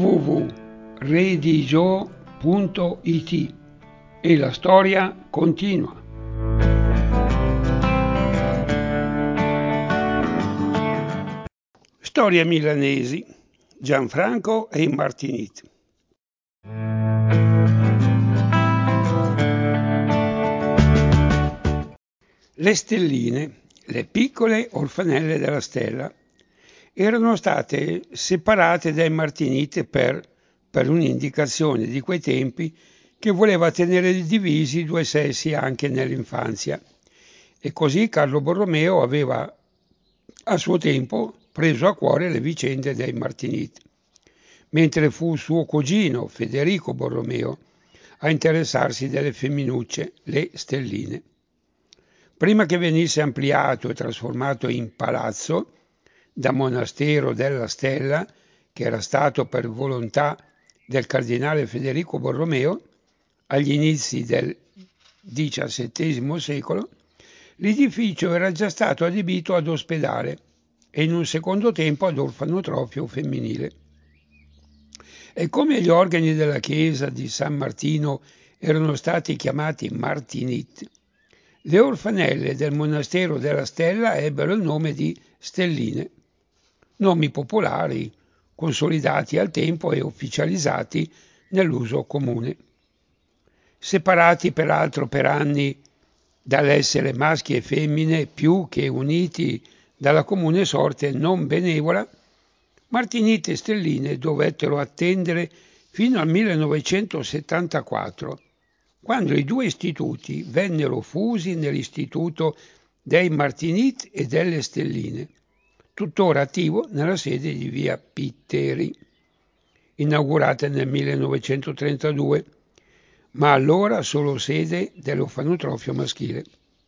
www.redigio.it e la storia continua. Storie milanesi, Gianfranco e i Martinit. Le stelline, le piccole orfanelle della stella, erano state separate dai Martinit per un'indicazione di quei tempi che voleva tenere divisi i due sessi anche nell'infanzia. E così Carlo Borromeo aveva a suo tempo preso a cuore le vicende dei Martinit, mentre fu suo cugino Federico Borromeo a interessarsi delle femminucce, le stelline. Prima che venisse ampliato e trasformato in palazzo, da monastero della Stella, che era stato per volontà del cardinale Federico Borromeo, agli inizi del XVII secolo, l'edificio era già stato adibito ad ospedale e in un secondo tempo ad orfanotrofio femminile. E come gli organi della chiesa di San Martino erano stati chiamati Martinit, le orfanelle del monastero della Stella ebbero il nome di stelline, nomi popolari consolidati al tempo e ufficializzati nell'uso comune. Separati peraltro per anni dall'essere maschi e femmine più che uniti dalla comune sorte non benevola, Martinit e stelline dovettero attendere fino al 1974, quando i due istituti vennero fusi nell'istituto dei Martinit e delle stelline, tuttora attivo nella sede di via Pitteri, inaugurata nel 1932, ma allora solo sede dell'orfanotrofio maschile.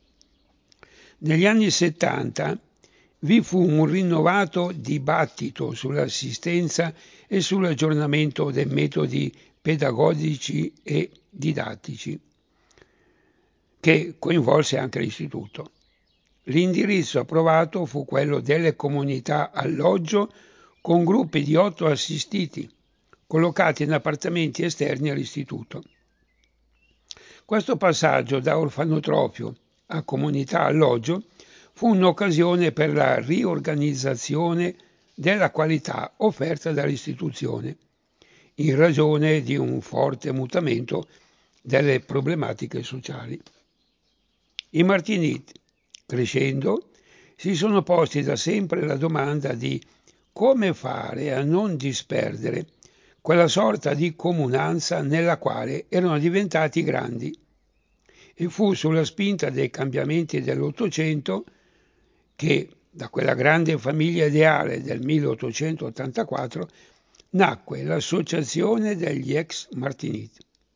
Negli anni 70 vi fu un rinnovato dibattito sull'assistenza e sull'aggiornamento dei metodi pedagogici e didattici, che coinvolse anche l'istituto. L'indirizzo approvato fu quello delle comunità alloggio con gruppi di 8 assistiti, collocati in appartamenti esterni all'istituto. Questo passaggio da orfanotrofio a comunità alloggio fu un'occasione per la riorganizzazione della qualità offerta dall'istituzione, in ragione di un forte mutamento delle problematiche sociali. I Martinit, crescendo, si sono posti da sempre la domanda di come fare a non disperdere quella sorta di comunanza nella quale erano diventati grandi. E fu sulla spinta dei cambiamenti dell'Ottocento che, da quella grande famiglia ideale del 1884, nacque l'Associazione degli ex Martinit.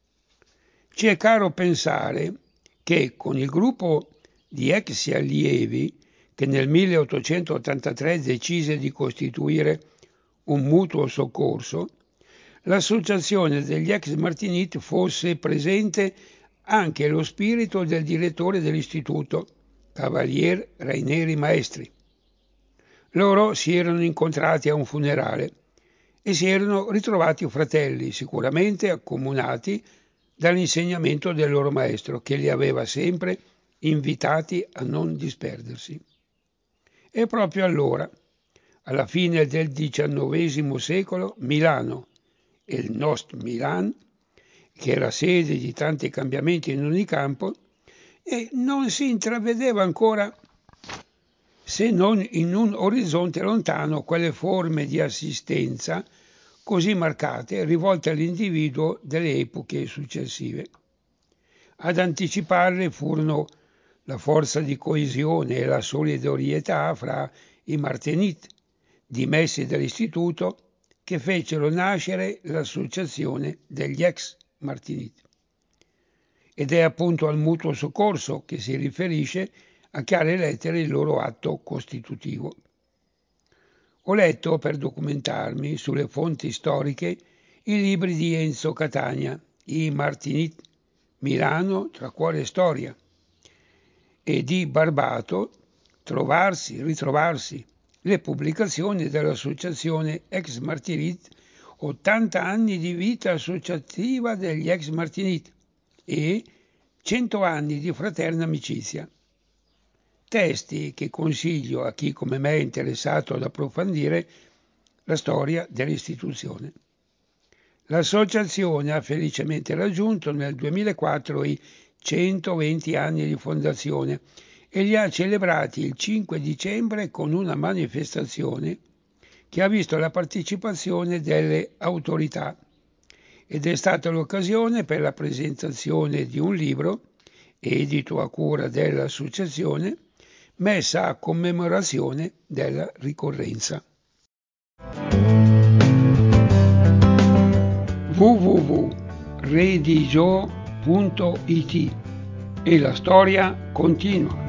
Ci è caro pensare che con il gruppo di ex allievi che nel 1883 decise di costituire un mutuo soccorso, l'associazione degli ex Martinit fosse presente anche lo spirito del direttore dell'istituto, Cavalier Raineri Maestri. Loro si erano incontrati a un funerale e si erano ritrovati fratelli, sicuramente accomunati dall'insegnamento del loro maestro, che li aveva sempre invitati a non disperdersi. E proprio allora, alla fine del XIX secolo, Milano e il Nost Milan, che era sede di tanti cambiamenti in ogni campo, e non si intravedeva ancora, se non in un orizzonte lontano, quelle forme di assistenza così marcate, rivolte all'individuo delle epoche successive. Ad anticiparle furono la forza di coesione e la solidarietà fra i Martinit, dimessi dall'istituto, che fecero nascere l'associazione degli ex Martinit. Ed è appunto al mutuo soccorso che si riferisce a chiare lettere il loro atto costitutivo. Ho letto, per documentarmi sulle fonti storiche, i libri di Enzo Catania, I Martinit, Milano tra cuore e storia, e di Barbato, Trovarsi, ritrovarsi, le pubblicazioni dell'associazione ex Martinit 80 anni di vita associativa degli ex Martinit e 100 anni di fraterna amicizia. Testi che consiglio a chi come me è interessato ad approfondire la storia dell'istituzione. L'associazione ha felicemente raggiunto nel 2004 i 120 anni di fondazione e li ha celebrati il 5 dicembre con una manifestazione che ha visto la partecipazione delle autorità ed è stata l'occasione per la presentazione di un libro, edito a cura dell'associazione, messa a commemorazione della ricorrenza. www.redigio.it e la storia continua.